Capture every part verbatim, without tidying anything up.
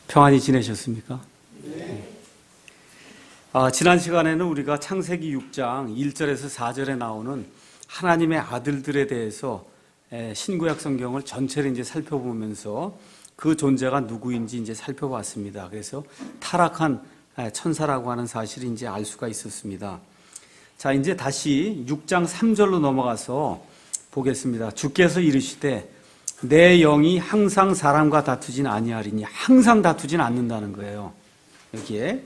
평안히 지내셨습니까? 네. 아, 지난 시간에는 우리가 창세기 육 장 일 절에서 사 절에 나오는 하나님의 아들들에 대해서 신구약 성경을 전체를 이제 살펴보면서 그 존재가 누구인지 이제 살펴봤습니다. 그래서 타락한 천사라고 하는 사실을 이제 알 수가 있었습니다. 자, 이제 다시 육 장 삼 절로 넘어가서 보겠습니다. 주께서 이르시되 내 영이 항상 사람과 다투진 아니하리니, 항상 다투진 않는다는 거예요. 여기에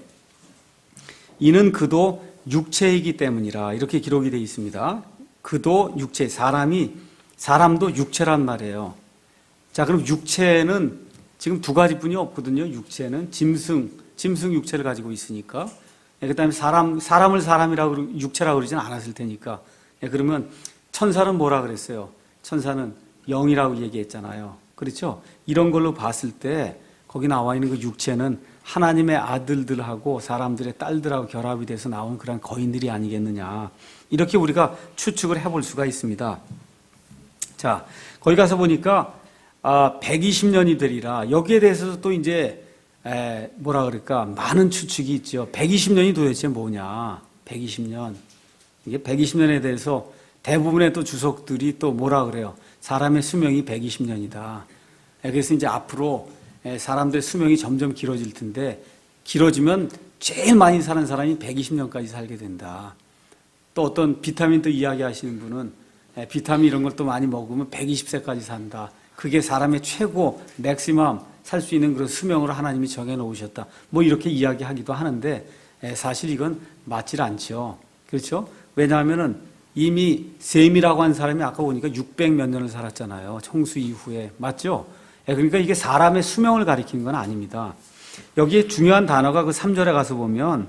이는 그도 육체이기 때문이라 이렇게 기록이 되어 있습니다. 그도 육체, 사람이 사람도 육체란 말이에요. 자, 그럼 육체는 지금 두 가지뿐이 없거든요. 육체는 짐승, 짐승 육체를 가지고 있으니까. 그다음에 사람, 사람을 사람이라고 육체라고 그러지는 않았을 테니까. 그러면 천사는 뭐라 그랬어요? 천사는 영이라고 얘기했잖아요. 그렇죠? 이런 걸로 봤을 때 거기 나와 있는 그 육체는 하나님의 아들들하고 사람들의 딸들하고 결합이 돼서 나온 그런 거인들이 아니겠느냐. 이렇게 우리가 추측을 해볼 수가 있습니다. 자, 거기 가서 보니까 아, 백이십 년이 되리라. 여기에 대해서도 또 이제 에, 뭐라 그럴까, 많은 추측이 있죠. 백이십 년이 도대체 뭐냐. 백이십 년. 이게 백이십 년에 대해서 대부분의 또 주석들이 또 뭐라 그래요. 사람의 수명이 백이십 년이다. 그래서 이제 앞으로 사람들의 수명이 점점 길어질 텐데, 길어지면 제일 많이 사는 사람이 백이십 년까지 살게 된다. 또 어떤 비타민 또 이야기 하시는 분은 비타민 이런 걸 또 많이 먹으면 백이십 세까지 산다. 그게 사람의 최고 맥시멈 살 수 있는 그런 수명으로 하나님이 정해 놓으셨다. 뭐 이렇게 이야기하기도 하는데 사실 이건 맞질 않죠. 그렇죠? 왜냐하면은 이미 셈이라고 한 사람이 아까 보니까 육백 몇 년을 살았잖아요. 홍수 이후에. 맞죠? 그러니까 이게 사람의 수명을 가리키는 건 아닙니다. 여기에 중요한 단어가 그 삼 절에 가서 보면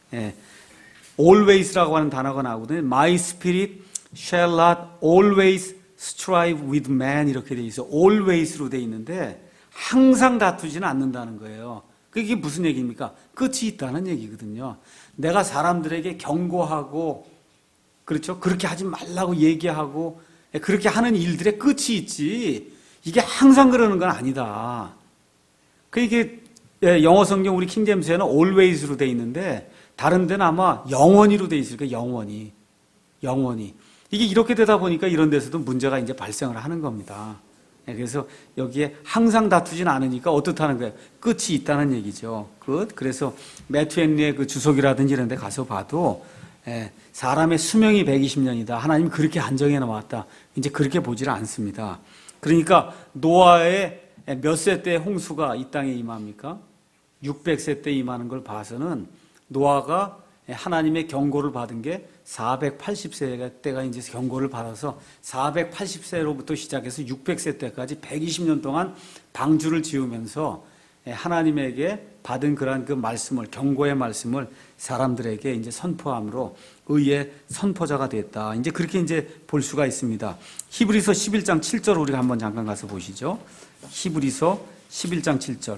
always라고 하는 단어가 나오거든요. My spirit shall not always strive with man 이렇게 돼 있어. always로 돼 있는데 항상 다투지는 않는다는 거예요. 그게 무슨 얘기입니까? 끝이 있다는 얘기거든요. 내가 사람들에게 경고하고, 그렇죠? 그렇게 하지 말라고 얘기하고 그렇게 하는 일들의 끝이 있지, 이게 항상 그러는 건 아니다. 그 이게 영어 성경 우리 킹제임스에는 always로 돼 있는데 다른 데는 아마 영원히로 돼 있을 거예요. 영원히. 영원히. 이게 이렇게 되다 보니까 이런 데서도 문제가 이제 발생을 하는 겁니다. 그래서 여기에 항상 다투진 않으니까 어떻다는 거예요? 끝이 있다는 얘기죠. 끝. 그래서 매튜 헨리의 그 주석이라든지 이런 데 가서 봐도 사람의 수명이 백이십 년이다. 하나님이 그렇게 안정해 놓았다. 이제 그렇게 보지를 않습니다. 그러니까 노아의 몇 세 때 홍수가 이 땅에 임합니까? 육백 세 때 임하는 걸 봐서는 노아가 하나님의 경고를 받은 게 사백팔십 세 때가 이제 경고를 받아서 사백팔십 세로부터 시작해서 육백 세 때까지 백이십 년 동안 방주를 지으면서 하나님에게 받은 그러한 그 말씀을, 경고의 말씀을 사람들에게 이제 선포함으로 의의 선포자가 됐다. 이제 그렇게 이제 볼 수가 있습니다. 히브리서 십일 장 칠 절 우리가 한번 잠깐 가서 보시죠. 히브리서 십일 장 칠 절.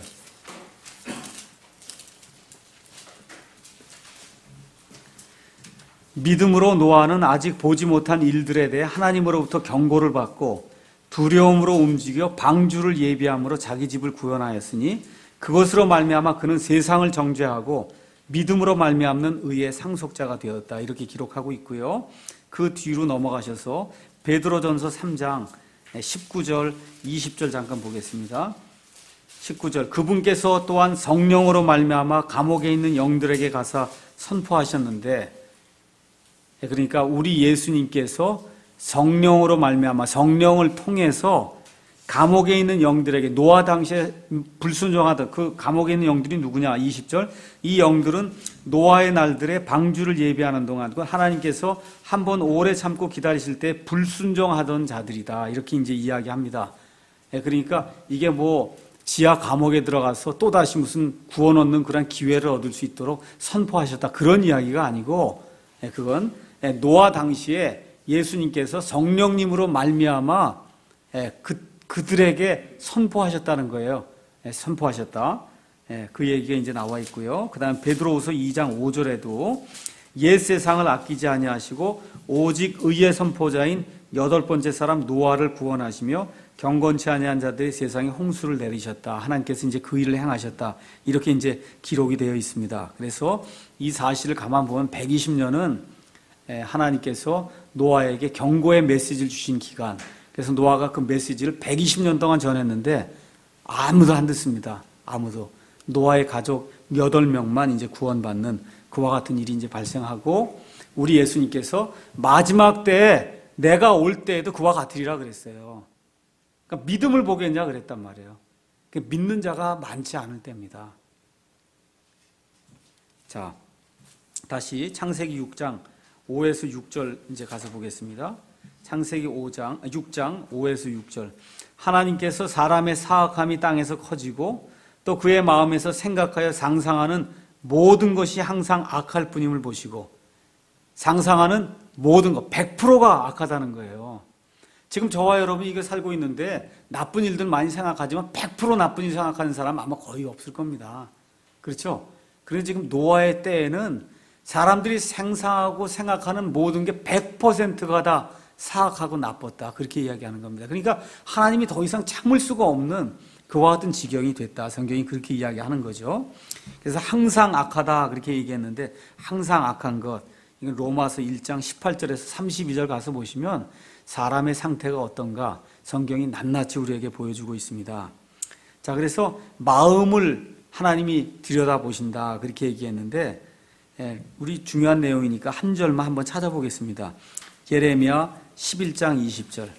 믿음으로 노아는 아직 보지 못한 일들에 대해 하나님으로부터 경고를 받고 두려움으로 움직여 방주를 예비함으로 자기 집을 구원하였으니 그것으로 말미암아 그는 세상을 정죄하고 믿음으로 말미암는 의의 상속자가 되었다. 이렇게 기록하고 있고요. 그 뒤로 넘어가셔서 베드로전서 삼 장 십구 절 이십 절 잠깐 보겠습니다. 십구 절. 그분께서 또한 성령으로 말미암아 감옥에 있는 영들에게 가서 선포하셨는데, 그러니까 우리 예수님께서 성령으로 말미암아 성령을 통해서 감옥에 있는 영들에게, 노아 당시에 불순종하던 그 감옥에 있는 영들이 누구냐? 이십 절. 이 영들은 노아의 날들에 방주를 예비하는 동안 하나님께서 한번 오래 참고 기다리실 때 불순종하던 자들이다. 이렇게 이제 이야기합니다. 그러니까 이게 뭐 지하 감옥에 들어가서 또다시 무슨 구원 얻는 그런 기회를 얻을 수 있도록 선포하셨다. 그런 이야기가 아니고, 그건 노아 당시에 예수님께서 성령님으로 말미암아 그 그들에게 선포하셨다는 거예요. 선포하셨다. 그 얘기가 이제 나와 있고요. 그 다음 베드로후서 이 장 오 절에도 옛 세상을 아끼지 아니하시고 오직 의의 선포자인 여덟 번째 사람 노아를 구원하시며 경건치 아니한 자들이 세상에 홍수를 내리셨다. 하나님께서 이제 그 일을 행하셨다. 이렇게 이제 기록이 되어 있습니다. 그래서 이 사실을 가만 보면 백이십 년은 하나님께서 노아에게 경고의 메시지를 주신 기간. 그래서 노아가 그 메시지를 백이십 년 동안 전했는데 아무도 안 듣습니다. 아무도. 노아의 가족 여덟 명만 이제 구원받는 그와 같은 일이 이제 발생하고, 우리 예수님께서 마지막 때에 내가 올 때에도 그와 같으리라 그랬어요. 그러니까 믿음을 보겠냐 그랬단 말이에요. 그러니까 믿는 자가 많지 않을 때입니다. 자, 다시 창세기 육 장 오에서 육 절 이제 가서 보겠습니다. 창세기 오 장, 육 장 오에서 육 절. 하나님께서 사람의 사악함이 땅에서 커지고 또 그의 마음에서 생각하여 상상하는 모든 것이 항상 악할 뿐임을 보시고, 상상하는 모든 것 백 퍼센트가 악하다는 거예요. 지금 저와 여러분이 이거 살고 있는데 나쁜 일들 많이 생각하지만 백 퍼센트 나쁜 일 생각하는 사람 아마 거의 없을 겁니다. 그렇죠? 그래서 지금 노아의 때에는 사람들이 상상하고 생각하는 모든 게 백 퍼센트가 다 사악하고 나빴다. 그렇게 이야기하는 겁니다. 그러니까 하나님이 더 이상 참을 수가 없는 그와 같은 지경이 됐다. 성경이 그렇게 이야기하는 거죠. 그래서 항상 악하다 그렇게 얘기했는데, 항상 악한 것, 이건 로마서 일 장 십팔 절에서 삼십이 절 가서 보시면 사람의 상태가 어떤가 성경이 낱낱이 우리에게 보여주고 있습니다. 자, 그래서 마음을 하나님이 들여다보신다 그렇게 얘기했는데, 예, 우리 중요한 내용이니까 한 절만 한번 찾아보겠습니다. 예레미야 십일 장 이십 절.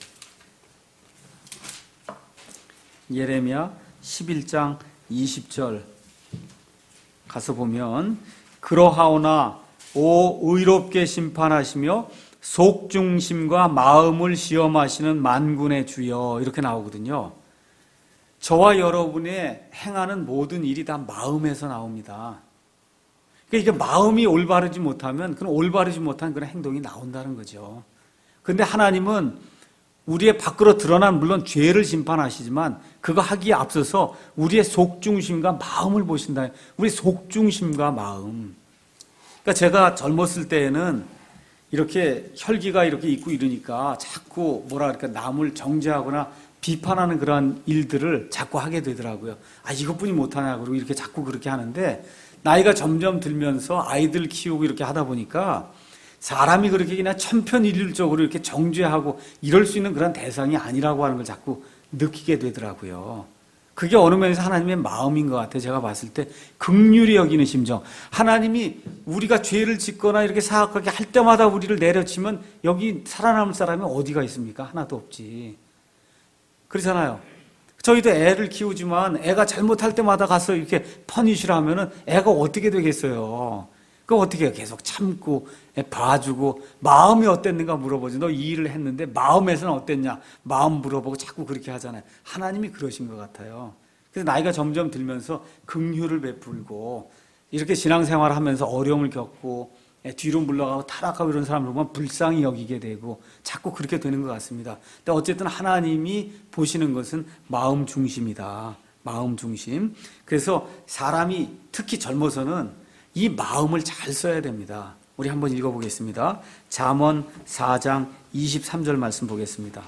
예레미야 십일 장 이십 절 가서 보면, 그러하오나 오 의롭게 심판하시며 속중심과 마음을 시험하시는 만군의 주여, 이렇게 나오거든요. 저와 여러분의 행하는 모든 일이 다 마음에서 나옵니다. 그러니까 이게 마음이 올바르지 못하면 그런 올바르지 못한 그런 행동이 나온다는 거죠. 그런데 하나님은 우리의 밖으로 드러난 물론 죄를 심판하시지만 그거 하기에 앞서서 우리의 속중심과 마음을 보신다. 우리 속중심과 마음. 그러니까 제가 젊었을 때에는 이렇게 혈기가 이렇게 있고 이러니까 자꾸 뭐라 그럴까 남을 정죄하거나 비판하는 그런 일들을 자꾸 하게 되더라고요. 아, 이것뿐이 못하냐 그러고 이렇게 자꾸 그렇게 하는데, 나이가 점점 들면서 아이들 키우고 이렇게 하다 보니까 사람이 그렇게 그냥 천편일률적으로 이렇게 정죄하고 이럴 수 있는 그런 대상이 아니라고 하는 걸 자꾸 느끼게 되더라고요. 그게 어느 면에서 하나님의 마음인 것 같아요. 제가 봤을 때 긍휼히 여기는 심정. 하나님이 우리가 죄를 짓거나 이렇게 사악하게 할 때마다 우리를 내려치면 여기 살아남을 사람이 어디가 있습니까? 하나도 없지. 그렇잖아요. 저희도 애를 키우지만 애가 잘못할 때마다 가서 이렇게 퍼니시를 하면은 애가 어떻게 되겠어요? 그거 어떻게 해요? 계속 참고 애 봐주고 마음이 어땠는가 물어보지. 너 이 일을 했는데 마음에서는 어땠냐? 마음 물어보고 자꾸 그렇게 하잖아요. 하나님이 그러신 것 같아요. 그래서 나이가 점점 들면서 긍휼을 베풀고 이렇게 신앙생활을 하면서 어려움을 겪고 뒤로 물러가고 타락하고 이런 사람을 보면 불쌍히 여기게 되고 자꾸 그렇게 되는 것 같습니다. 근데 어쨌든 하나님이 보시는 것은 마음 중심이다. 마음 중심. 그래서 사람이 특히 젊어서는 이 마음을 잘 써야 됩니다. 우리 한번 읽어보겠습니다. 잠언 사 장 이십삼 절 말씀 보겠습니다.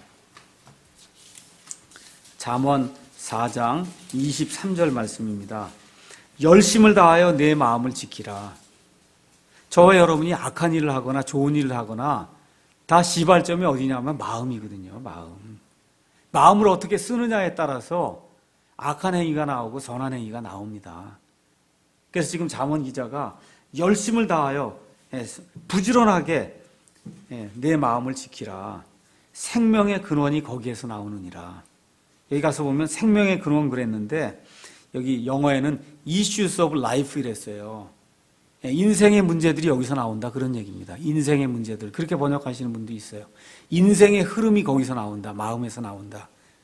잠언 사 장 이십삼 절 말씀입니다. 열심을 다하여 내 마음을 지키라. 저와 여러분이 악한 일을 하거나 좋은 일을 하거나 다 시발점이 어디냐면 마음이거든요. 마음. 마음을 어떻게 쓰느냐에 따라서 악한 행위가 나오고 선한 행위가 나옵니다. 그래서 지금 잠언 기자가 열심을 다하여 부지런하게 내 마음을 지키라. 생명의 근원이 거기에서 나오느니라. 여기 가서 보면 생명의 근원 그랬는데 여기 영어에는 issues of life 이랬어요. 인생의 문제들이 여기서 나온다 그런 얘기입니다. 인생의 문제들 그렇게 번역하시는 분도 있어요. 인생의 흐름이 거기서 나온다. 마음에서 나온다.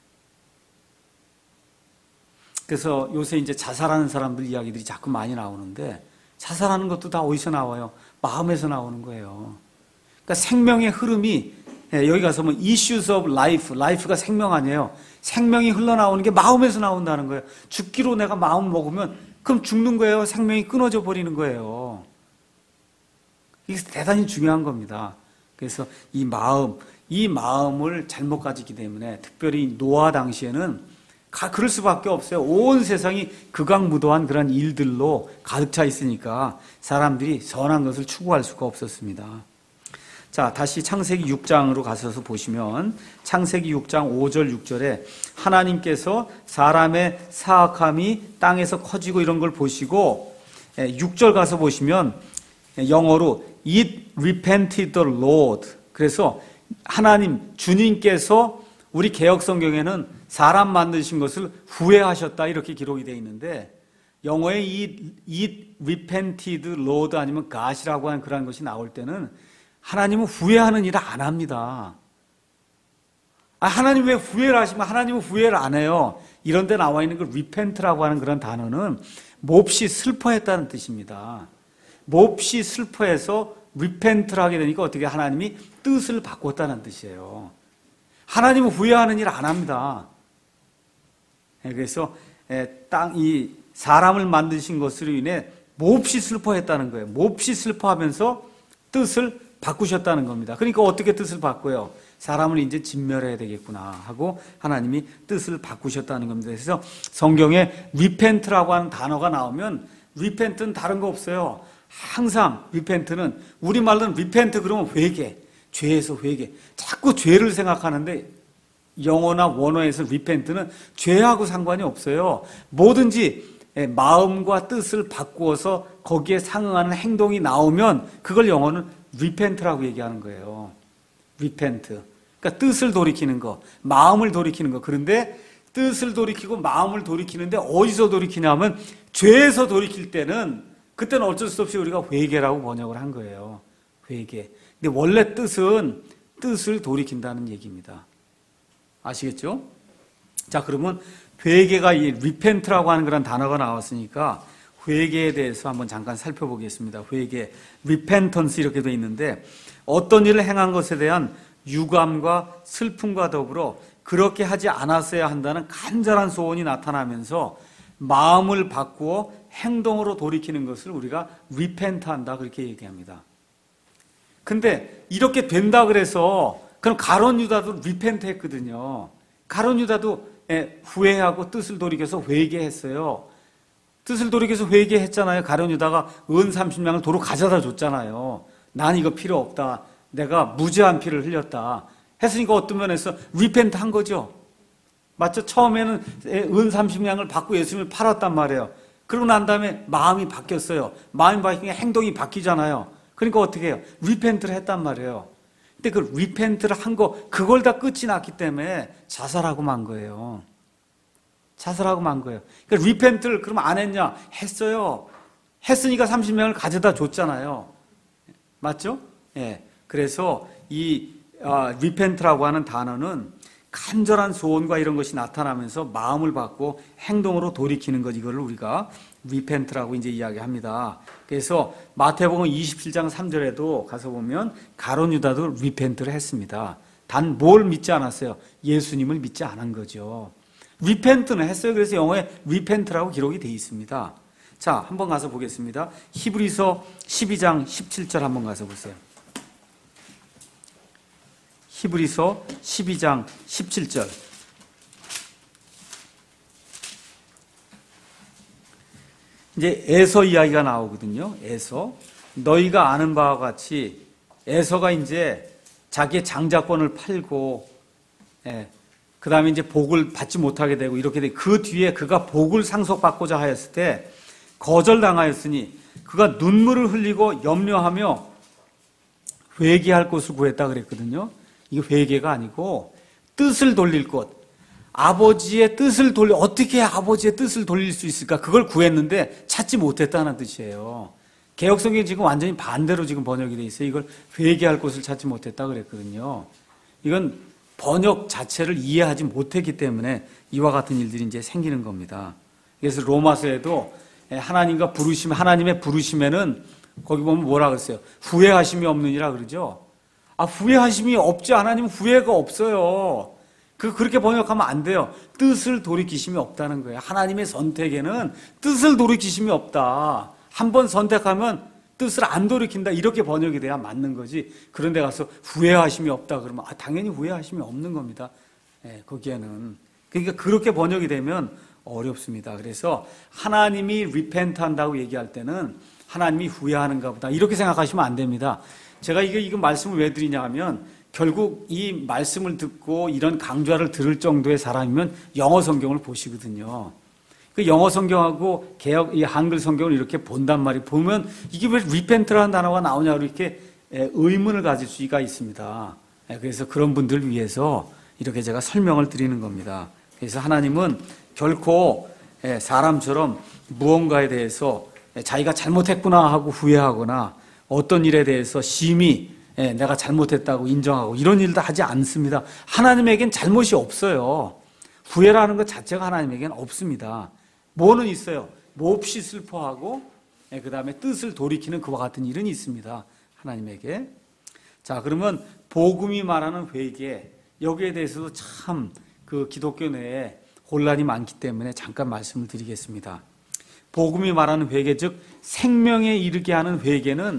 그래서 요새 이제 자살하는 사람들 이야기들이 자꾸 많이 나오는데 자살하는 것도 다 어디서 나와요? 마음에서 나오는 거예요. 그러니까 생명의 흐름이 여기 가서 보면 issues of life, life가 생명 아니에요. 생명이 흘러나오는 게 마음에서 나온다는 거예요. 죽기로 내가 마음 먹으면 그럼 죽는 거예요. 생명이 끊어져 버리는 거예요. 이게 대단히 중요한 겁니다. 그래서 이 마음, 이 마음을 잘못 가지기 때문에 특별히 노아 당시에는 가, 그럴 수밖에 없어요. 온 세상이 극악무도한 그런 일들로 가득 차 있으니까 사람들이 선한 것을 추구할 수가 없었습니다. 자, 다시 창세기 육 장으로 가셔서 보시면 창세기 육 장 오 절 육 절에 하나님께서 사람의 사악함이 땅에서 커지고 이런 걸 보시고 육 절 가서 보시면 영어로 It repented the Lord. 그래서 하나님, 주님께서 우리 개역성경에는 사람 만드신 것을 후회하셨다 이렇게 기록이 되어 있는데 영어에 It, It repented Lord 아니면 God이라고 하는 그런 것이 나올 때는 하나님은 후회하는 일을 안 합니다. 아, 하나님 왜 후회를 하시면 하나님은 후회를 안 해요. 이런 데 나와 있는 그 repent라고 하는 그런 단어는 몹시 슬퍼했다는 뜻입니다. 몹시 슬퍼해서 repent를 하게 되니까 어떻게 하나님이 뜻을 바꿨다는 뜻이에요. 하나님은 후회하는 일 안 합니다. 그래서 땅, 이 사람을 만드신 것으로 인해 몹시 슬퍼했다는 거예요. 몹시 슬퍼하면서 뜻을 바꾸셨다는 겁니다. 그러니까 어떻게 뜻을 바꿔요? 사람을 이제 진멸해야 되겠구나 하고 하나님이 뜻을 바꾸셨다는 겁니다. 그래서 성경에 repent라고 하는 단어가 나오면 repent는 다른 거 없어요. 항상 repent는 우리말로는 repent 그러면 회개, 죄에서 회개. 자꾸 죄를 생각하는데 영어나 원어에서 repent는 죄하고 상관이 없어요. 뭐든지 마음과 뜻을 바꾸어서 거기에 상응하는 행동이 나오면 그걸 영어는 repent라고 얘기하는 거예요. repent. 그러니까 뜻을 돌이키는 거, 마음을 돌이키는 거. 그런데 뜻을 돌이키고 마음을 돌이키는데 어디서 돌이키냐면 죄에서 돌이킬 때는 그때는 어쩔 수 없이 우리가 회개라고 번역을 한 거예요. 회개. 근데 원래 뜻은 뜻을 돌이킨다는 얘기입니다. 아시겠죠? 자, 그러면 회개가 이 repent라고 하는 그런 단어가 나왔으니까 회개에 대해서 한번 잠깐 살펴보겠습니다. 회개, repentance 이렇게 되어 있는데 어떤 일을 행한 것에 대한 유감과 슬픔과 더불어 그렇게 하지 않았어야 한다는 간절한 소원이 나타나면서 마음을 바꾸어 행동으로 돌이키는 것을 우리가 repent한다 그렇게 얘기합니다. 근데 이렇게 된다 그래서 그럼 가룟 유다도 repent 했거든요. 가룟 유다도 후회하고 뜻을 돌이켜서 회개했어요. 뜻을 돌이켜서 회개했잖아요. 가룟 유다가 은 삼십 냥을 도로 가져다 줬잖아요. 난 이거 필요 없다. 내가 무죄한 피를 흘렸다. 했으니까 어떤 면에서 repent 한 거죠. 맞죠? 처음에는 은 삼십 냥을 받고 예수님을 팔았단 말이에요. 그러고 난 다음에 마음이 바뀌었어요. 마음이 바뀌니까 행동이 바뀌잖아요. 그러니까 어떻게 해요? repent를 했단 말이에요. 근데 그 repent를 한 거, 그걸 다 끝이 났기 때문에 자살하고 만 거예요. 자살하고 만 거예요. 그러니까 repent를 그럼 안 했냐? 했어요. 했으니까 삼십 명을 가져다 줬잖아요. 맞죠? 예. 그래서 이 어, repent라고 하는 단어는 간절한 소원과 이런 것이 나타나면서 마음을 받고 행동으로 돌이키는 것, 이거를 우리가 repent라고 이제 이야기합니다. 그래서 마태복음 이십칠 장 삼 절에도 가서 보면 가룟 유다도 repent를 했습니다. 단 뭘 믿지 않았어요? 예수님을 믿지 않은 거죠. repent는 했어요. 그래서 영어에 repent라고 기록이 되어 있습니다. 자, 한번 가서 보겠습니다. 히브리서 십이 장 십칠 절 한번 가서 보세요. 히브리서 십이 장 십칠 절. 이제 에서 이야기가 나오거든요. 에서. 너희가 아는 바와 같이 에서가 이제 자기의 장자권을 팔고, 예, 그 다음에 이제 복을 받지 못하게 되고 이렇게 돼. 그 뒤에 그가 복을 상속받고자 하였을 때 거절당하였으니 그가 눈물을 흘리고 염려하며 회개할 곳을 구했다 그랬거든요. 이게 회개가 아니고 뜻을 돌릴 곳. 아버지의 뜻을 돌려, 어떻게 아버지의 뜻을 돌릴 수 있을까? 그걸 구했는데 찾지 못했다는 뜻이에요. 개역성경이 지금 완전히 반대로 지금 번역이 돼 있어요. 이걸 회개할 곳을 찾지 못했다 그랬거든요. 이건 번역 자체를 이해하지 못했기 때문에 이와 같은 일들이 이제 생기는 겁니다. 그래서 로마서에도 하나님과 부르심, 하나님의 부르심에는 거기 보면 뭐라 그랬어요? 후회하심이 없느니라 그러죠? 아, 후회하심이 없지, 하나님은 후회가 없어요. 그, 그렇게 번역하면 안 돼요. 뜻을 돌이키심이 없다는 거예요. 하나님의 선택에는 뜻을 돌이키심이 없다. 한 번 선택하면 뜻을 안 돌이킨다 이렇게 번역이 돼야 맞는 거지. 그런데 가서 후회하심이 없다 그러면 아, 당연히 후회하심이 없는 겁니다. 예, 거기에는. 그러니까 그렇게 번역이 되면 어렵습니다. 그래서 하나님이 repent 한다고 얘기할 때는 하나님이 후회하는가 보다 이렇게 생각하시면 안 됩니다. 제가 이거, 이거 말씀을 왜 드리냐 하면 결국 이 말씀을 듣고 이런 강좌를 들을 정도의 사람이면 영어 성경을 보시거든요. 그 영어 성경하고 개혁, 이 한글 성경을 이렇게 본단 말이에요. 보면 이게 왜 repent라는 단어가 나오냐고 이렇게 의문을 가질 수가 있습니다. 그래서 그런 분들을 위해서 이렇게 제가 설명을 드리는 겁니다. 그래서 하나님은 결코 사람처럼 무언가에 대해서 자기가 잘못했구나 하고 후회하거나 어떤 일에 대해서 심히 내가 잘못했다고 인정하고 이런 일도 하지 않습니다. 하나님에겐 잘못이 없어요. 후회라는 것 자체가 하나님에겐 없습니다. 뭐는 있어요? 몹시 슬퍼하고 그 다음에 뜻을 돌이키는 그와 같은 일은 있습니다. 하나님에게. 자, 그러면 복음이 말하는 회개, 여기에 대해서도 참 그 기독교 내에 혼란이 많기 때문에 잠깐 말씀을 드리겠습니다. 복음이 말하는 회개, 즉 생명에 이르게 하는 회개는,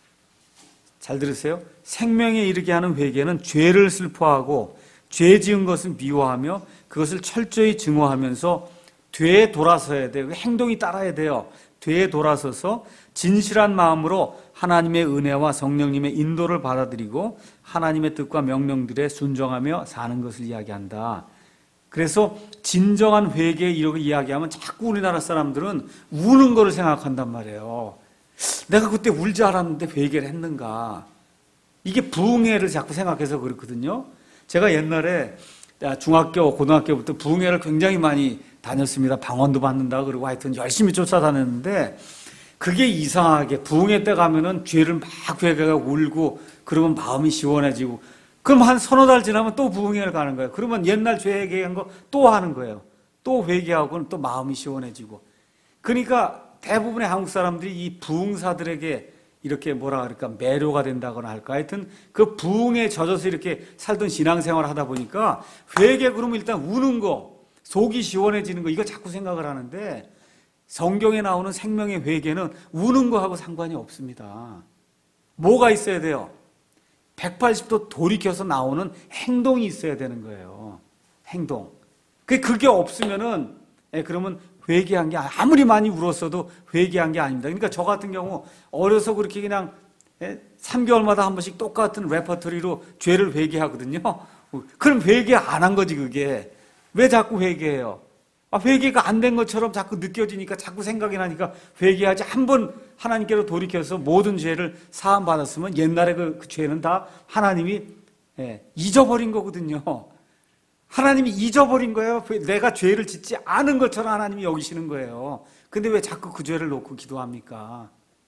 잘 들으세요. 생명에 이르게 하는 회개는 죄를 슬퍼하고 죄 지은 것을 미워하며 그것을 철저히 증오하면서 되에 돌아서야 돼요. 행동이 따라야 돼요. 되에 돌아서서 진실한 마음으로 하나님의 은혜와 성령님의 인도를 받아들이고 하나님의 뜻과 명령들에 순종하며 사는 것을 이야기한다. 그래서 진정한 회개 이렇게 이야기하면 자꾸 우리나라 사람들은 우는 거를 생각한단 말이에요. 내가 그때 울지 않았는데 회개를 했는가. 이게 부흥회를 자꾸 생각해서 그렇거든요. 제가 옛날에 중학교, 고등학교부터 부흥회를 굉장히 많이 다녔습니다. 방언도 받는다 그러고 하여튼 열심히 쫓아다녔는데 그게 이상하게 부흥회 때 가면은 죄를 막 회개하고 울고 그러면 마음이 시원해지고 그럼 한 서너 달 지나면 또 부흥회를 가는 거예요. 그러면 옛날 죄 회개한 거 또 하는 거예요. 또 회개하고는 또 마음이 시원해지고. 그러니까 대부분의 한국 사람들이 이 부흥사들에게 이렇게 뭐라 그럴까 매료가 된다거나 할까 하여튼 그 부흥에 젖어서 이렇게 살던 신앙생활을 하다 보니까 회개 그러면 일단 우는 거 속이 시원해지는 거 이거 자꾸 생각을 하는데 성경에 나오는 생명의 회개는 우는 거하고 상관이 없습니다. 뭐가 있어야 돼요? 백팔십 도 돌이켜서 나오는 행동이 있어야 되는 거예요. 행동. 그게 없으면은 그러면 회개한 게 아무리 많이 울었어도 회개한 게 아닙니다. 그러니까 저 같은 경우 어려서 그렇게 그냥 삼 개월마다 한 번씩 똑같은 레퍼토리로 죄를 회개하거든요. 그럼 회개 안 한 거지 그게. 왜 자꾸 회개해요? 아, 회개가 안 된 것처럼 자꾸 느껴지니까 자꾸 생각이 나니까 회개하지. 한 번 하나님께로 돌이켜서 모든 죄를 사함 받았으면 옛날에 그, 그 죄는 다 하나님이 예, 잊어버린 거거든요. 하나님이 잊어버린 거예요. 내가 죄를 짓지 않은 것처럼 하나님이 여기시는 거예요. 근데 왜 자꾸 그 죄를 놓고 기도합니까?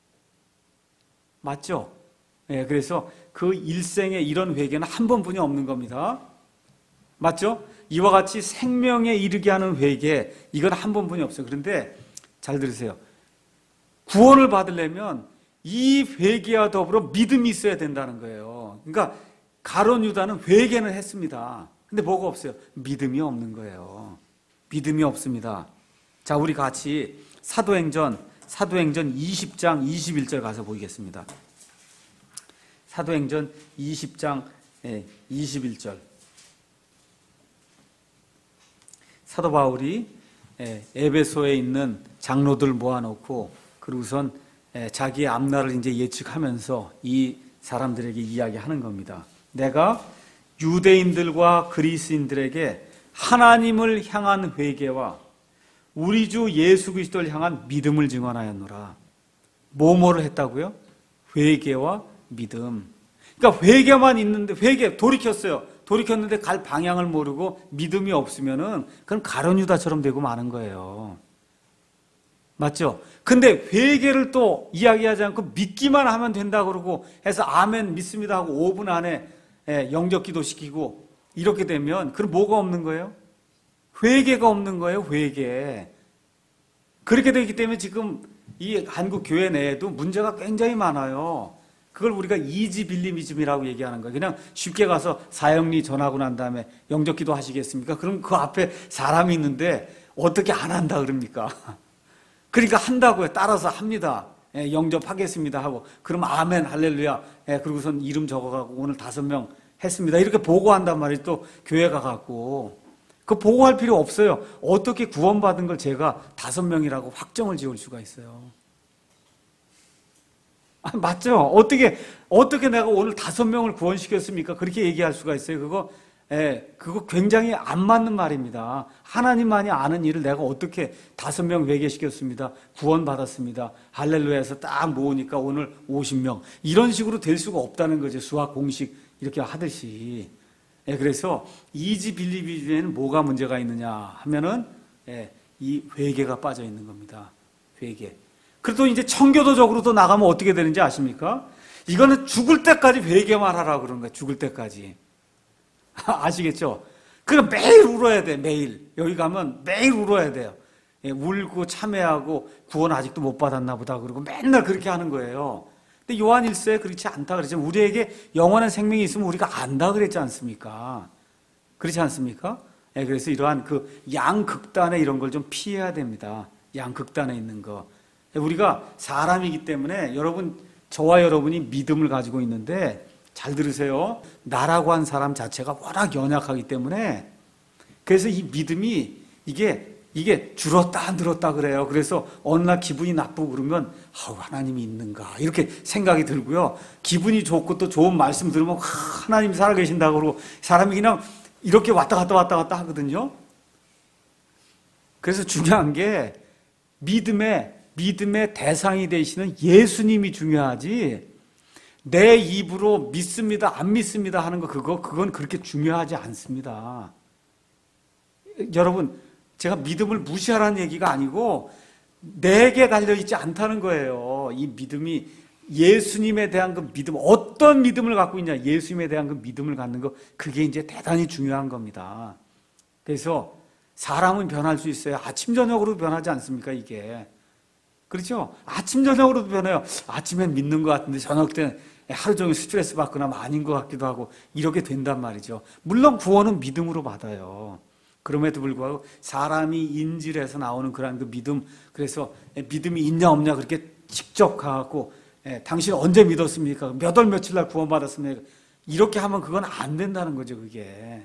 맞죠? 예, 그래서 그 일생에 이런 회개는 한 번뿐이 없는 겁니다. 맞죠? 이와 같이 생명에 이르게 하는 회개, 이건 한 번뿐이 없어요. 그런데 잘 들으세요. 구원을 받으려면 이 회개와 더불어 믿음이 있어야 된다는 거예요. 그러니까 가룟 유다는 회개는 했습니다. 근데 뭐가 없어요? 믿음이 없는 거예요. 믿음이 없습니다. 자, 우리 같이 사도행전, 사도행전 이십 장 이십일 절 가서 보겠습니다. 사도행전 이십 장 이십일 절. 사도 바울이 에베소에 있는 장로들 모아놓고 그리고선 자기의 앞날을 이제 예측하면서 이 사람들에게 이야기하는 겁니다. 내가 유대인들과 그리스인들에게 하나님을 향한 회개와 우리 주 예수 그리스도를 향한 믿음을 증언하였노라. 뭐뭐를 했다고요? 회개와 믿음. 그러니까 회개만 있는데 회개 돌이켰어요. 돌이켰는데 갈 방향을 모르고 믿음이 없으면은 그건 가룟 유다처럼 되고 마는 거예요. 맞죠? 근데 회개를 또 이야기하지 않고 믿기만 하면 된다 그러고 해서 아멘 믿습니다 하고 오 분 안에 영접 기도 시키고 이렇게 되면 그럼 뭐가 없는 거예요? 회개가 없는 거예요. 회개. 그렇게 되기 때문에 지금 이 한국 교회 내에도 문제가 굉장히 많아요. 그걸 우리가 이지빌리미즘이라고 얘기하는 거예요. 그냥 쉽게 가서 사형리 전하고 난 다음에 영접 기도 하시겠습니까? 그럼 그 앞에 사람이 있는데 어떻게 안 한다 그럽니까? 그러니까 한다고요. 따라서 합니다. 예, 영접하겠습니다 하고, 그럼 아멘 할렐루야, 예, 그러고선 이름 적어가고 오늘 다섯 명 했습니다 이렇게 보고한단 말이에요. 또 교회 가갖고 그 보고할 필요 없어요. 어떻게 구원받은 걸 제가 다섯 명이라고 확정을 지을 수가 있어요? 아, 맞죠? 어떻게 어떻게 내가 오늘 다섯 명을 구원시켰습니까? 그렇게 얘기할 수가 있어요. 그거 예, 그거 굉장히 안 맞는 말입니다. 하나님만이 아는 일을 내가 어떻게 다섯 명 회개시켰습니다. 구원받았습니다. 할렐루야에서 딱 모으니까 오늘 오십 명. 이런 식으로 될 수가 없다는 거죠. 수학 공식 이렇게 하듯이. 예, 그래서 이지 빌리비에는 뭐가 문제가 있느냐 하면은 예, 이 회개가 빠져 있는 겁니다. 회개. 그래도 이제 청교도적으로도 나가면 어떻게 되는지 아십니까? 이거는 죽을 때까지 회개만 하라고 그러는 거예요. 죽을 때까지. 아시겠죠? 그러니까 매일 울어야 돼, 매일. 여기 가면 매일 울어야 돼요. 예, 울고 참회하고 구원 아직도 못 받았나 보다 그러고 맨날 그렇게 하는 거예요. 근데 요한 일서에 그렇지 않다 그랬죠. 우리에게 영원한 생명이 있으면 우리가 안다 그랬지 않습니까? 그렇지 않습니까? 예, 그래서 이러한 그 양극단의 이런 걸 좀 피해야 됩니다. 양극단에 있는 거. 우리가 사람이기 때문에 여러분, 저와 여러분이 믿음을 가지고 있는데 잘 들으세요. 나라고 한 사람 자체가 워낙 연약하기 때문에 그래서 이 믿음이 이게 이게 줄었다 늘었다 그래요. 그래서 어느 날 기분이 나쁘고 그러면 아우 하나님이 있는가 이렇게 생각이 들고요. 기분이 좋고 또 좋은 말씀 들으면 하나님이 살아계신다고 그러고 사람이 그냥 이렇게 왔다 갔다 왔다 갔다 하거든요. 그래서 중요한 게 믿음의 믿음의 대상이 되시는 예수님이 중요하지 내 입으로 믿습니다, 안 믿습니다 하는 거 그거 그건 그렇게 중요하지 않습니다. 여러분, 제가 믿음을 무시하라는 얘기가 아니고 내게 달려 있지 않다는 거예요. 이 믿음이 예수님에 대한 그 믿음, 어떤 믿음을 갖고 있냐, 예수님에 대한 그 믿음을 갖는 거 그게 이제 대단히 중요한 겁니다. 그래서 사람은 변할 수 있어요. 아침 저녁으로 변하지 않습니까, 이게? 그렇죠? 아침 저녁으로도 변해요. 아침엔 믿는 것 같은데 저녁 때는 하루 종일 스트레스 받거나 아닌 것 같기도 하고 이렇게 된단 말이죠. 물론 구원은 믿음으로 받아요. 그럼에도 불구하고 사람이 인질에서 나오는 그런 그 믿음, 그래서 믿음이 있냐 없냐 그렇게 직접 가갖고 예, 당신 언제 믿었습니까? 몇 월 며칠 날 구원받았습니까? 이렇게 하면 그건 안 된다는 거죠, 그게.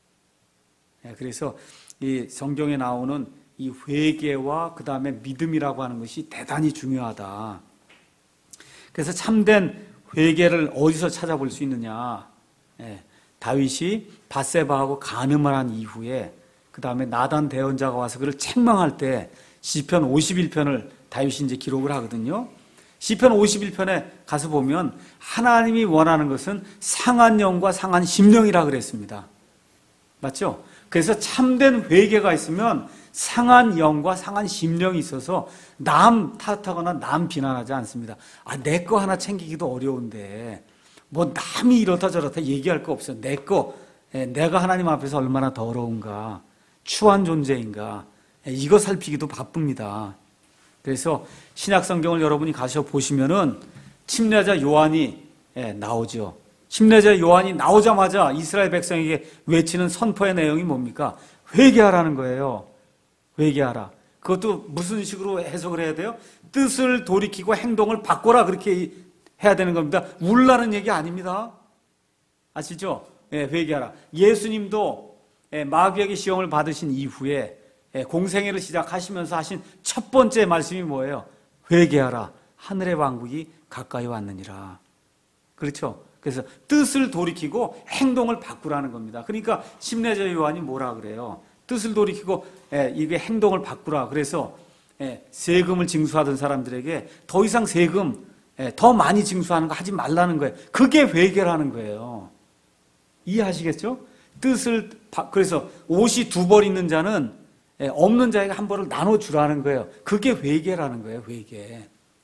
예, 그래서 이 성경에 나오는 이 회개와 그 다음에 믿음이라고 하는 것이 대단히 중요하다. 그래서 참된 회개를 어디서 찾아볼 수 있느냐? 예, 다윗이 밧세바하고 간음을 한 이후에 그 다음에 나단 대언자가 와서 그를 책망할 때 시편 오십일 편을 다윗이 이제 기록을 하거든요. 시편 오십일 편에 가서 보면 하나님이 원하는 것은 상한 영과 상한 심령이라 그랬습니다. 맞죠? 그래서 참된 회개가 있으면 상한 영과 상한 심령이 있어서 남 탓하거나 남 비난하지 않습니다. 아, 내 거 하나 챙기기도 어려운데 뭐 남이 이렇다 저렇다 얘기할 거 없어요. 내 거, 내가 하나님 앞에서 얼마나 더러운가, 추한 존재인가, 이거 살피기도 바쁩니다. 그래서 신약 성경을 여러분이 가셔 보시면은 침례자 요한이 나오죠. 침례자 요한이 나오자마자 이스라엘 백성에게 외치는 선포의 내용이 뭡니까? 회개하라는 거예요. 회개하라. 그것도 무슨 식으로 해석을 해야 돼요? 뜻을 돌이키고 행동을 바꿔라 그렇게 해야 되는 겁니다. 울라는 얘기 아닙니다. 아시죠? 예, 회개하라. 예수님도 마귀에게 시험을 받으신 이후에 공생애를 시작하시면서 하신 첫 번째 말씀이 뭐예요? 회개하라. 하늘의 왕국이 가까이 왔느니라. 그렇죠? 그래서 뜻을 돌이키고 행동을 바꾸라는 겁니다. 그러니까 침례자 요한이 뭐라 그래요? 뜻을 돌이키고 예, 이게 행동을 바꾸라. 그래서 예, 세금을 징수하던 사람들에게 더 이상 세금 예, 더 많이 징수하는 거 하지 말라는 거예요. 그게 회개라는 거예요. 이해하시겠죠? 뜻을 바, 그래서 옷이 두 벌 있는 자는 예, 없는 자에게 한 벌을 나눠주라는 거예요. 그게 회개라는 거예요. 회개.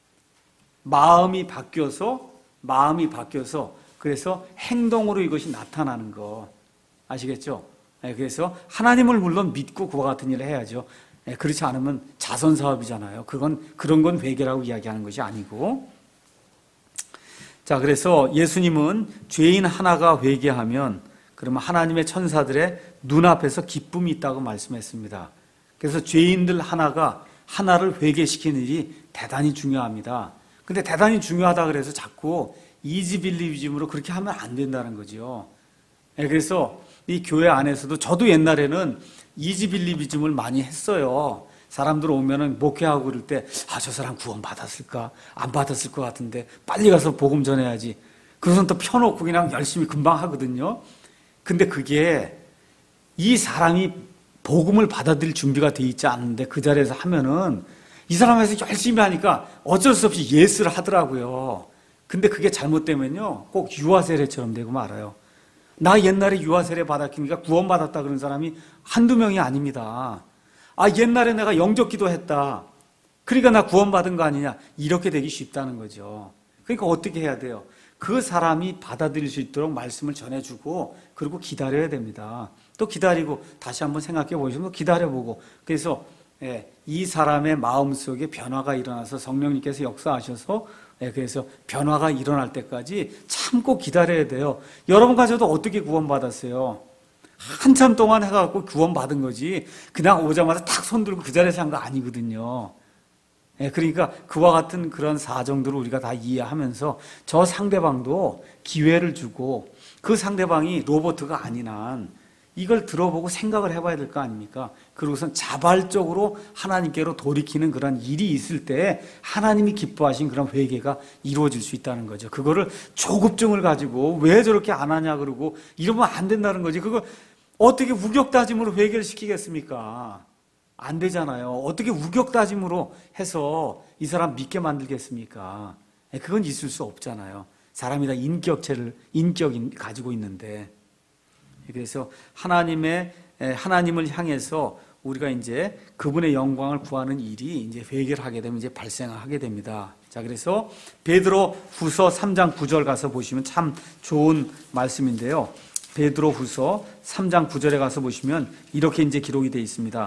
마음이 바뀌어서 마음이 바뀌어서 그래서 행동으로 이것이 나타나는 거 아시겠죠? 그래서 하나님을 물론 믿고 그와 같은 일을 해야죠. 그렇지 않으면 자선 사업이잖아요. 그건 그런 건 회개라고 이야기하는 것이 아니고. 자, 그래서 예수님은 죄인 하나가 회개하면 그러면 하나님의 천사들의 눈앞에서 기쁨이 있다고 말씀했습니다. 그래서 죄인들 하나가 하나를 회개시키는 일이 대단히 중요합니다. 근데 대단히 중요하다 그래서 자꾸 이지빌리즘으로 그렇게 하면 안 된다는 거죠. 그래서 이 교회 안에서도 저도 옛날에는 이지빌리즘을 많이 했어요. 사람들 오면은 목회하고 그럴 때, 아, 저 사람 구원 받았을까? 안 받았을 것 같은데, 빨리 가서 복음 전해야지. 그것은 또 펴놓고 그냥 열심히 금방 하거든요. 근데 그게 이 사람이 복음을 받아들일 준비가 돼 있지 않은데 그 자리에서 하면은 이 사람에서 열심히 하니까 어쩔 수 없이 예스를 하더라고요. 근데 그게 잘못되면요, 꼭 유아 세례처럼 되고 말아요. 나 옛날에 유아 세례 받았으니까 구원 받았다 그런 사람이 한두 명이 아닙니다. 아, 옛날에 내가 영접 기도했다, 그러니까 나 구원 받은 거 아니냐, 이렇게 되기 쉽다는 거죠. 그러니까 어떻게 해야 돼요? 그 사람이 받아들일 수 있도록 말씀을 전해주고, 그리고 기다려야 됩니다. 또 기다리고 다시 한번 생각해 보시면 기다려보고, 그래서 예, 이 사람의 마음속에 변화가 일어나서 성령님께서 역사하셔서, 예, 그래서 변화가 일어날 때까지 참고 기다려야 돼요. 여러분 가셔도 어떻게 구원받았어요? 한참 동안 해갖고 구원받은 거지, 그냥 오자마자 탁 손들고 그 자리에서 한 거 아니거든요. 예, 그러니까 그와 같은 그런 사정들을 우리가 다 이해하면서 저 상대방도 기회를 주고, 그 상대방이 로봇가 아닌 한 이걸 들어보고 생각을 해봐야 될 거 아닙니까? 그리고선 자발적으로 하나님께로 돌이키는 그런 일이 있을 때 하나님이 기뻐하신 그런 회개가 이루어질 수 있다는 거죠. 그거를 조급증을 가지고 왜 저렇게 안 하냐 그러고 이러면 안 된다는 거지. 그거 어떻게 우격다짐으로 회개를 시키겠습니까? 안 되잖아요. 어떻게 우격다짐으로 해서 이 사람 믿게 만들겠습니까? 그건 있을 수 없잖아요. 사람이 다 인격체를, 인격이 가지고 있는데. 그래서 하나님의, 하나님을 향해서 우리가 이제 그분의 영광을 구하는 일이 이제 회개를 하게 되면 이제 발생하게 됩니다. 자, 그래서 베드로 후서 삼 장 구 절 가서 보시면 참 좋은 말씀인데요. 베드로 후서 삼 장 구 절에 가서 보시면 이렇게 이제 기록이 되어 있습니다.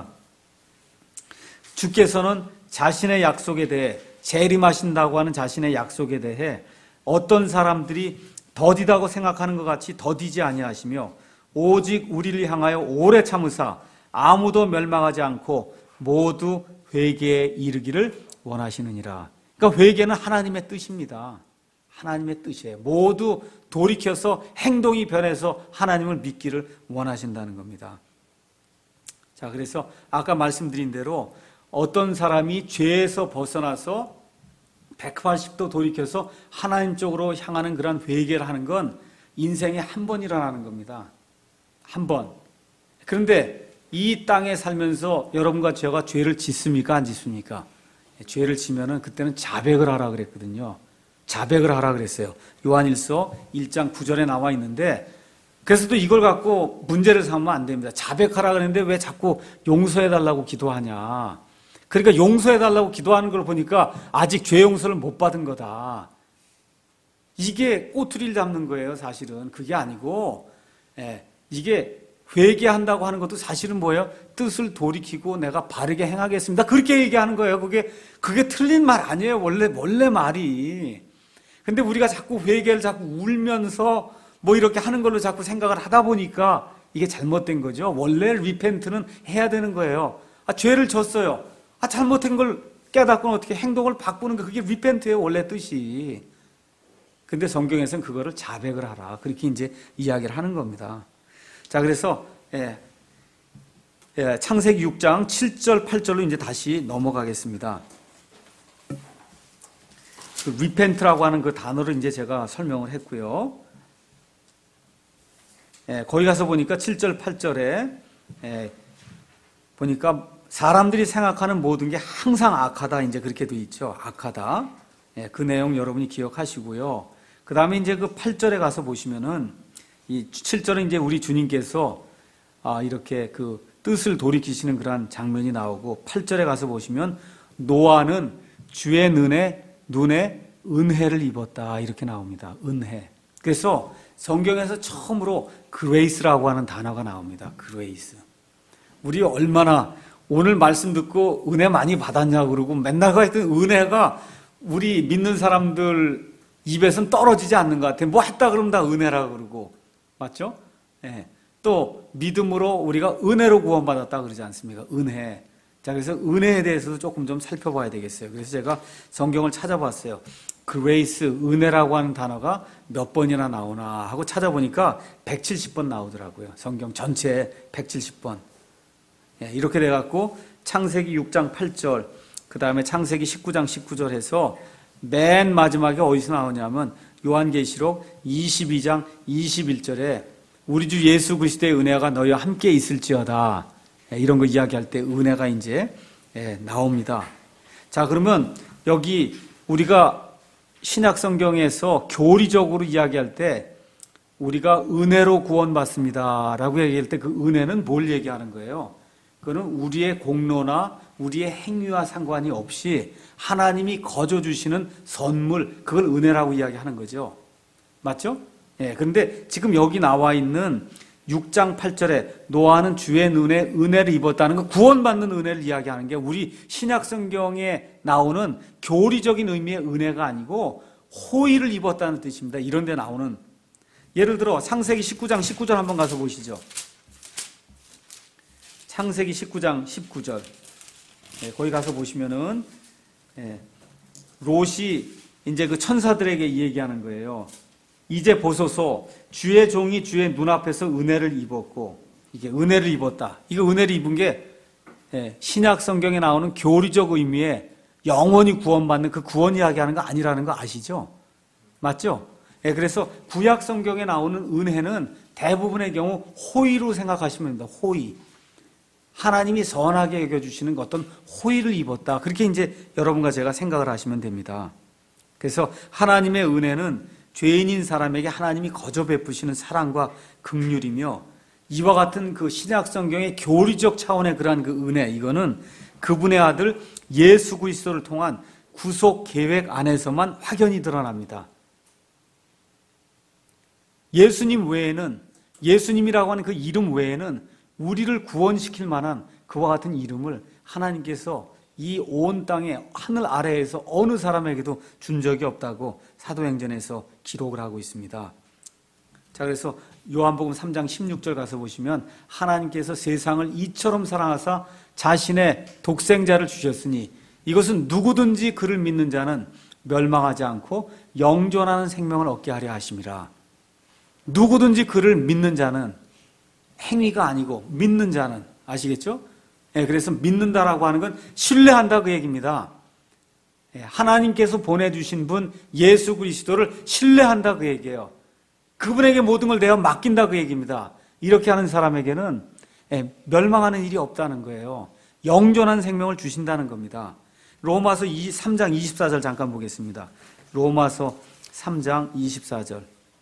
주께서는 자신의 약속에 대해, 재림하신다고 하는 자신의 약속에 대해 어떤 사람들이 더디다고 생각하는 것 같이 더디지 아니하시며 오직 우리를 향하여 오래 참으사 아무도 멸망하지 않고 모두 회개에 이르기를 원하시느니라. 그러니까 회개는 하나님의 뜻입니다. 하나님의 뜻이에요. 모두 돌이켜서 행동이 변해서 하나님을 믿기를 원하신다는 겁니다. 자, 그래서 아까 말씀드린 대로 어떤 사람이 죄에서 벗어나서 백팔십 도 돌이켜서 하나님 쪽으로 향하는 그런 회개를 하는 건 인생에 한 번 일어나는 겁니다. 한 번. 그런데 이 땅에 살면서 여러분과 제가 죄를 짓습니까? 안 짓습니까? 죄를 지면은 그때는 자백을 하라 그랬거든요. 자백을 하라 그랬어요. 요한일서 일 장 구 절에 나와 있는데, 그래서 또 이걸 갖고 문제를 삼으면 안 됩니다. 자백하라 그랬는데 왜 자꾸 용서해달라고 기도하냐. 그러니까 용서해달라고 기도하는 걸 보니까 아직 죄 용서를 못 받은 거다. 이게 꼬투리를 잡는 거예요, 사실은. 그게 아니고, 예, 이게 회개한다고 하는 것도 사실은 뭐예요? 뜻을 돌이키고 내가 바르게 행하겠습니다, 그렇게 얘기하는 거예요. 그게, 그게 틀린 말 아니에요. 원래, 원래 말이. 근데 우리가 자꾸 회개를 자꾸 울면서 뭐 이렇게 하는 걸로 자꾸 생각을 하다 보니까 이게 잘못된 거죠. 원래 리펜트는 해야 되는 거예요. 아, 죄를 졌어요. 아, 잘못된 걸 깨닫고는 어떻게 행동을 바꾸는 거, 그게 리펜트예요, 원래 뜻이. 근데 성경에서는 그거를 자백을 하라, 그렇게 이제 이야기를 하는 겁니다. 자, 그래서 예, 예, 창세기 육 장 칠 절 팔 절로 이제 다시 넘어가겠습니다. 그 리펜트라고 하는 그 단어를 이제 제가 설명을 했고요. 예, 거기 가서 보니까 칠 절 팔 절에 예, 보니까 사람들이 생각하는 모든 게 항상 악하다, 이제 그렇게 돼 있죠. 악하다. 예, 그 내용 여러분이 기억하시고요. 그 다음에 이제 그 팔 절에 가서 보시면은 이 칠 절은 이제 우리 주님께서 아, 이렇게 그 뜻을 돌이키시는 그런 장면이 나오고, 팔 절에 가서 보시면 노아는 주의 눈에, 눈에 은혜를 입었다, 이렇게 나옵니다. 은혜. 그래서 성경에서 처음으로 그레이스라고 하는 단어가 나옵니다. 그레이스. 우리 얼마나 오늘 말씀 듣고 은혜 많이 받았냐 그러고 맨날 하여튼 은혜가 우리 믿는 사람들 입에서는 떨어지지 않는 것 같아요. 뭐 했다 그러면 다 은혜라 그러고. 맞죠? 예. 또 믿음으로 우리가 은혜로 구원받았다 그러지 않습니까? 은혜. 자, 그래서 은혜에 대해서도 조금 좀 살펴봐야 되겠어요. 그래서 제가 성경을 찾아봤어요. 그레이스, 은혜라고 하는 단어가 몇 번이나 나오나 하고 찾아보니까 백칠십 번 나오더라고요. 성경 전체에 백칠십 번. 예, 이렇게 돼갖고 창세기 육 장 팔 절, 그 다음에 창세기 십구 장 십구 절 해서 맨 마지막에 어디서 나오냐면 요한계시록 이십이 장 이십일 절에 우리 주 예수 그리스도의 은혜가 너희와 함께 있을지어다. 예, 이런 거 이야기할 때 은혜가 이제 예, 나옵니다. 자, 그러면 여기 우리가 신약 성경에서 교리적으로 이야기할 때 우리가 은혜로 구원받습니다 라고 얘기할 때 그 은혜는 뭘 얘기하는 거예요? 그거는 우리의 공로나 우리의 행위와 상관이 없이 하나님이 거저 주시는 선물, 그걸 은혜라고 이야기하는 거죠. 맞죠? 예, 그런데 지금 여기 나와 있는 육 장 팔 절에 노아는 주의 눈에 은혜를 입었다는 건 구원받는 은혜를 이야기하는 게 우리 신약 성경에 나오는 교리적인 의미의 은혜가 아니고 호의를 입었다는 뜻입니다. 이런 데 나오는, 예를 들어 창세기 십구 장 십구 절 한번 가서 보시죠. 창세기 십구 장 십구 절. 예, 거기 가서 보시면은 예, 롯이 이제 그 천사들에게 얘기하는 거예요. 이제 보소서, 주의 종이 주의 눈앞에서 은혜를 입었고, 이게 은혜를 입었다. 이거 은혜를 입은 게 예, 신약 성경에 나오는 교리적 의미의 영원히 구원받는 그 구원 이야기하는 거 아니라는 거 아시죠? 맞죠? 예, 그래서 구약 성경에 나오는 은혜는 대부분의 경우 호의로 생각하시면 됩니다. 호의. 하나님이 선하게 여겨주시는 어떤 호의를 입었다. 그렇게 이제 여러분과 제가 생각을 하시면 됩니다. 그래서 하나님의 은혜는 죄인인 사람에게 하나님이 거저 베푸시는 사랑과 긍휼이며, 이와 같은 그 신약 성경의 교리적 차원의 그러한 그 은혜, 이거는 그분의 아들 예수 그리스도를 통한 구속 계획 안에서만 확연히 드러납니다. 예수님 외에는, 예수님이라고 하는 그 이름 외에는 우리를 구원시킬 만한 그와 같은 이름을 하나님께서 이 온 땅에 하늘 아래에서 어느 사람에게도 준 적이 없다고 사도행전에서 기록을 하고 있습니다. 자, 그래서 요한복음 삼 장 십육 절 가서 보시면 하나님께서 세상을 이처럼 사랑하사 자신의 독생자를 주셨으니 이것은 누구든지 그를 믿는 자는 멸망하지 않고 영존하는 생명을 얻게 하려 하심이라. 누구든지 그를 믿는 자는, 행위가 아니고 믿는 자는, 아시겠죠? 예, 그래서 믿는다라고 하는 건 신뢰한다 그 얘기입니다. 예, 하나님께서 보내주신 분 예수 그리스도를 신뢰한다 그 얘기예요. 그분에게 모든 걸 내가 맡긴다 그 얘기입니다. 이렇게 하는 사람에게는 예, 멸망하는 일이 없다는 거예요. 영존한 생명을 주신다는 겁니다. 로마서 삼 장 이십사 절 잠깐 보겠습니다. 로마서 삼 장 이십사 절.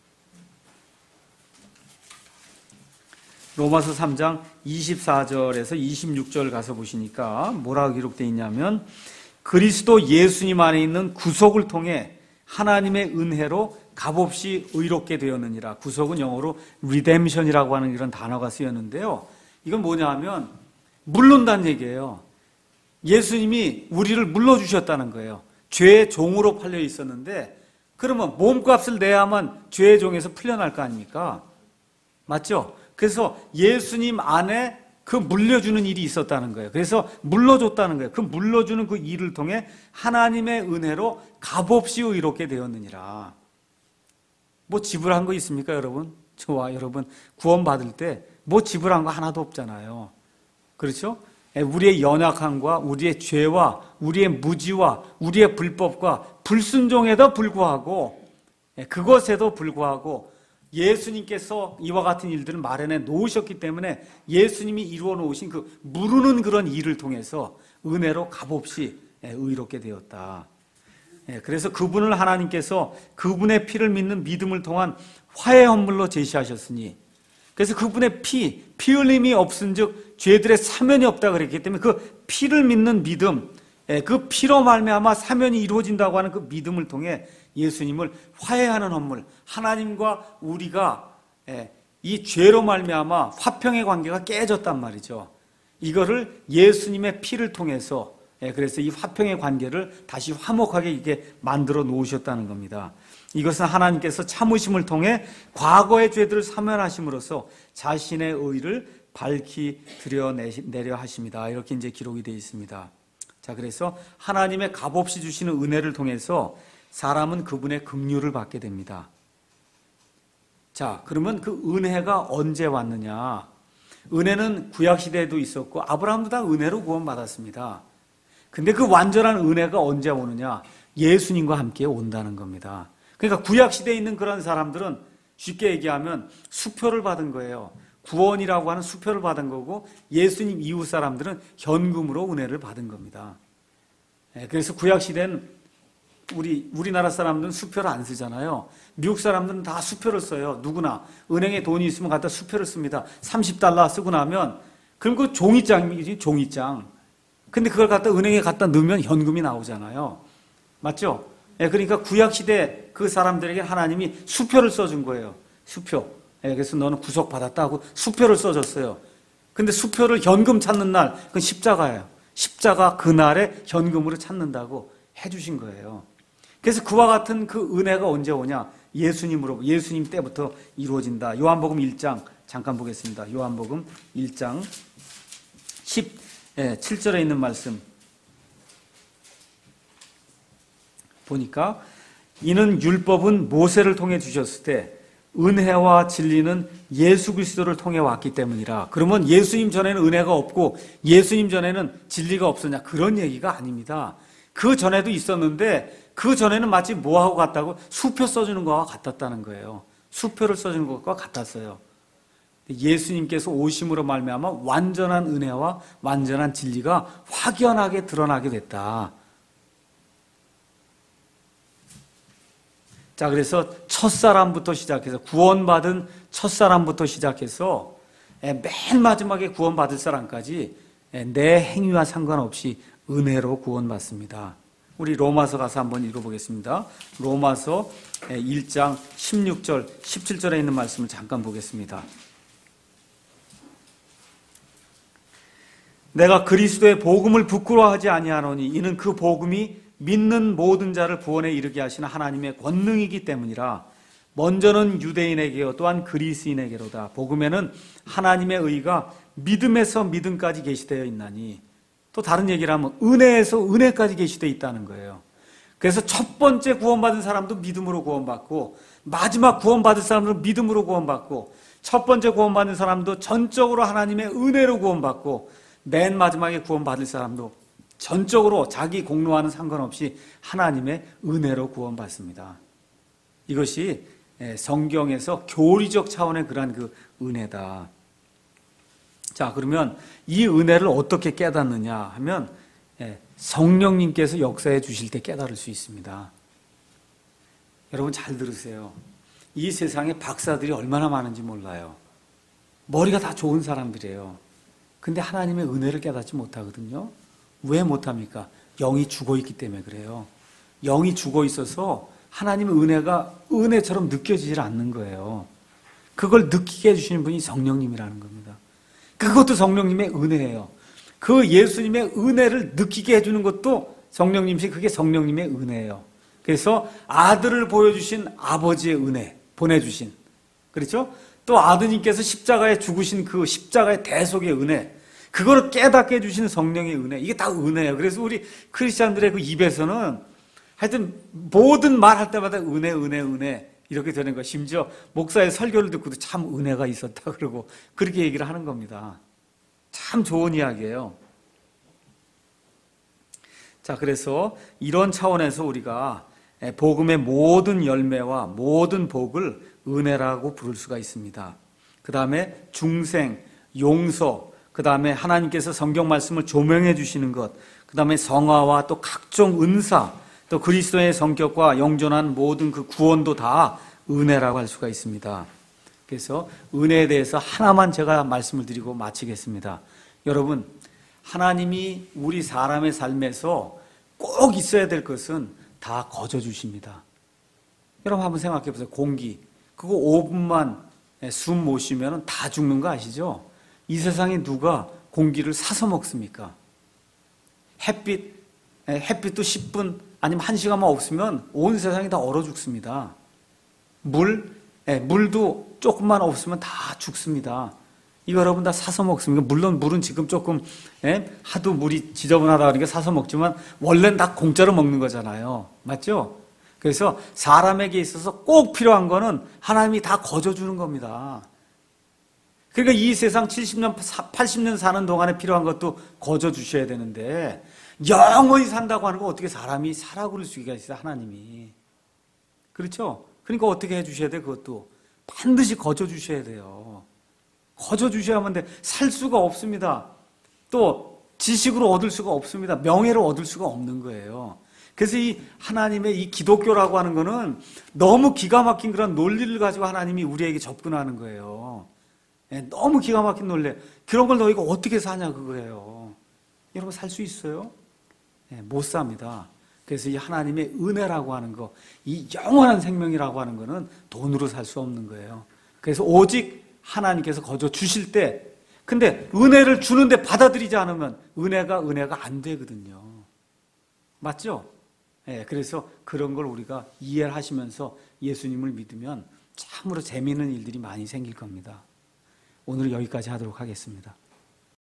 로마서 삼 장 이십사 절에서 이십육 절 가서 보시니까 뭐라고 기록되어 있냐면, 그리스도 예수님 안에 있는 구속을 통해 하나님의 은혜로 값없이 의롭게 되었느니라. 구속은 영어로 redemption이라고 하는 이런 단어가 쓰였는데요. 이건 뭐냐 하면 물른다는 얘기예요. 예수님이 우리를 물러주셨다는 거예요. 죄의 종으로 팔려 있었는데, 그러면 몸값을 내야만 죄의 종에서 풀려날 거 아닙니까? 맞죠? 그래서 예수님 안에 그 물려주는 일이 있었다는 거예요. 그래서 물러줬다는 거예요. 그 물러주는 그 일을 통해 하나님의 은혜로 값없이 의롭게 되었느니라. 뭐 지불한 거 있습니까, 여러분? 저와 여러분 구원받을 때 뭐 지불한 거 하나도 없잖아요. 그렇죠? 우리의 연약함과 우리의 죄와 우리의 무지와 우리의 불법과 불순종에도 불구하고, 그것에도 불구하고 예수님께서 이와 같은 일들을 마련해 놓으셨기 때문에 예수님이 이루어 놓으신 그 무르는 그런 일을 통해서 은혜로 값없이 의롭게 되었다. 그래서 그분을 하나님께서 그분의 피를 믿는 믿음을 통한 화해 헌물로 제시하셨으니, 그래서 그분의 피, 피 흘림이 없은즉 죄들의 사면이 없다 그랬기 때문에 그 피를 믿는 믿음, 그 피로 말미암아 사면이 이루어진다고 하는 그 믿음을 통해 예수님을 화해하는 헌물, 하나님과 우리가 이 죄로 말미암아 화평의 관계가 깨졌단 말이죠. 이거를 예수님의 피를 통해서, 그래서 이 화평의 관계를 다시 화목하게 이게 만들어 놓으셨다는 겁니다. 이것은 하나님께서 참으심을 통해 과거의 죄들을 사면하심으로써 자신의 의를 밝히 드러내려 하십니다. 이렇게 이제 기록이 되어 있습니다. 자, 그래서 하나님의 값없이 주시는 은혜를 통해서 사람은 그분의 긍휼을 받게 됩니다. 자, 그러면 그 은혜가 언제 왔느냐? 은혜는 구약시대에도 있었고 아브라함도 다 은혜로 구원받았습니다. 근데 그 완전한 은혜가 언제 오느냐? 예수님과 함께 온다는 겁니다. 그러니까 구약시대에 있는 그런 사람들은 쉽게 얘기하면 수표를 받은 거예요. 구원이라고 하는 수표를 받은 거고 예수님 이후 사람들은 현금으로 은혜를 받은 겁니다. 그래서 구약시대는 우리, 우리나라 사람들은 수표를 안 쓰잖아요. 미국 사람들은 다 수표를 써요. 누구나. 은행에 돈이 있으면 갖다 수표를 씁니다. 삼십 달러 쓰고 나면, 그럼 그 종이장이지, 종이장. 근데 그걸 갖다 은행에 갖다 넣으면 현금이 나오잖아요. 맞죠? 예, 그러니까 구약시대 그 사람들에게 하나님이 수표를 써준 거예요. 수표. 예, 그래서 너는 구속받았다고 수표를 써줬어요. 근데 수표를 현금 찾는 날, 그건 십자가예요. 십자가 그날에 현금으로 찾는다고 해주신 거예요. 그래서 그와 같은 그 은혜가 언제 오냐? 예수님으로, 예수님 때부터 이루어진다. 요한복음 일 장 잠깐 보겠습니다. 요한복음 일 장 십칠 절에 있는 말씀 보니까 이는 율법은 모세를 통해 주셨을 때 은혜와 진리는 예수 그리스도를 통해 왔기 때문이라. 그러면 예수님 전에는 은혜가 없고 예수님 전에는 진리가 없었냐? 그런 얘기가 아닙니다. 그 전에도 있었는데 그 전에는 마치 뭐하고 같다고? 수표 써주는 거와 같았다는 거예요. 수표를 써주는 것과 같았어요. 예수님께서 오심으로 말미암아 완전한 은혜와 완전한 진리가 확연하게 드러나게 됐다. 자, 그래서 첫사람부터 시작해서 구원받은 첫사람부터 시작해서 맨 마지막에 구원받을 사람까지 내 행위와 상관없이 은혜로 구원받습니다. 우리 로마서 가서 한번 읽어보겠습니다. 로마서 일 장 십육 절, 십칠 절에 있는 말씀을 잠깐 보겠습니다. 내가 그리스도의 복음을 부끄러워하지 아니하노니 이는 그 복음이 믿는 모든 자를 구원에 이르게 하시는 하나님의 권능이기 때문이라. 먼저는 유대인에게요 또한 그리스인에게로다. 복음에는 하나님의 의가 믿음에서 믿음까지 계시되어 있나니. 또 다른 얘기를 하면 은혜에서 은혜까지 계시되어 있다는 거예요. 그래서 첫 번째 구원받은 사람도 믿음으로 구원받고 마지막 구원받을 사람도 믿음으로 구원받고 첫 번째 구원받은 사람도 전적으로 하나님의 은혜로 구원받고 맨 마지막에 구원받을 사람도 전적으로 자기 공로와는 상관없이 하나님의 은혜로 구원받습니다. 이것이 성경에서 교리적 차원의 그러한 그 은혜다. 자, 그러면 이 은혜를 어떻게 깨닫느냐 하면 성령님께서 역사해 주실 때 깨달을 수 있습니다. 여러분 잘 들으세요. 이 세상에 박사들이 얼마나 많은지 몰라요. 머리가 다 좋은 사람들이에요. 근데 하나님의 은혜를 깨닫지 못하거든요. 왜 못합니까? 영이 죽어있기 때문에 그래요. 영이 죽어있어서 하나님의 은혜가 은혜처럼 느껴지질 않는 거예요. 그걸 느끼게 해주시는 분이 성령님이라는 겁니다. 그것도 성령님의 은혜예요. 그 예수님의 은혜를 느끼게 해주는 것도 성령님이시, 그게 성령님의 은혜예요. 그래서 아들을 보여주신 아버지의 은혜, 보내주신, 그렇죠? 또 아드님께서 십자가에 죽으신 그 십자가의 대속의 은혜, 그거를 깨닫게 해주시는 성령의 은혜, 이게 다 은혜예요. 그래서 우리 크리스찬들의 그 입에서는 하여튼 모든 말할 때마다 은혜, 은혜, 은혜 이렇게 되는 거예요. 심지어 목사의 설교를 듣고도 참 은혜가 있었다 그러고 그렇게 얘기를 하는 겁니다. 참 좋은 이야기예요. 자, 그래서 이런 차원에서 우리가 복음의 모든 열매와 모든 복을 은혜라고 부를 수가 있습니다. 그 다음에 중생, 용서, 그 다음에 하나님께서 성경 말씀을 조명해 주시는 것, 그 다음에 성화와 또 각종 은사, 또 그리스도의 성격과 영존한 모든 그 구원도 다 은혜라고 할 수가 있습니다. 그래서 은혜에 대해서 하나만 제가 말씀을 드리고 마치겠습니다. 여러분, 하나님이 우리 사람의 삶에서 꼭 있어야 될 것은 다 거저 주십니다. 여러분 한번 생각해 보세요. 공기, 그거 오 분만 숨 못 쉬면 다 죽는 거 아시죠? 이 세상에 누가 공기를 사서 먹습니까? 햇빛, 햇빛도 십 분 아니면 한 시간만 없으면 온 세상이 다 얼어 죽습니다. 물, 물도 조금만 없으면 다 죽습니다. 이거 여러분 다 사서 먹습니까? 물론 물은 지금 조금 예? 하도 물이 지저분하다 그러니까 사서 먹지만 원래는 다 공짜로 먹는 거잖아요. 맞죠? 그래서 사람에게 있어서 꼭 필요한 거는 하나님이 다 거저주는 겁니다. 그러니까 이 세상 칠십 년, 팔십 년 사는 동안에 필요한 것도 거저주셔야 되는데 영원히 산다고 하는 거 어떻게 사람이 살아 그럴 수가 있어요, 하나님이. 그렇죠? 그러니까 어떻게 해주셔야 돼, 그것도. 반드시 거저주셔야 돼요. 거저주셔야만 돼. 살 수가 없습니다. 또 지식으로 얻을 수가 없습니다. 명예로 얻을 수가 없는 거예요. 그래서 이 하나님의 이 기독교라고 하는 거는 너무 기가 막힌 그런 논리를 가지고 하나님이 우리에게 접근하는 거예요. 너무 기가 막힌 논리. 그런 걸 너희가 어떻게 사냐 그거예요. 여러분 살 수 있어요? 못 삽니다. 그래서 이 하나님의 은혜라고 하는 거, 이 영원한 생명이라고 하는 거는 돈으로 살 수 없는 거예요. 그래서 오직 하나님께서 거저 주실 때, 근데 은혜를 주는데 받아들이지 않으면 은혜가 은혜가 안 되거든요. 맞죠? 예, 그래서 그런 걸 우리가 이해를 하시면서 예수님을 믿으면 참으로 재미있는 일들이 많이 생길 겁니다. 오늘 여기까지 하도록 하겠습니다.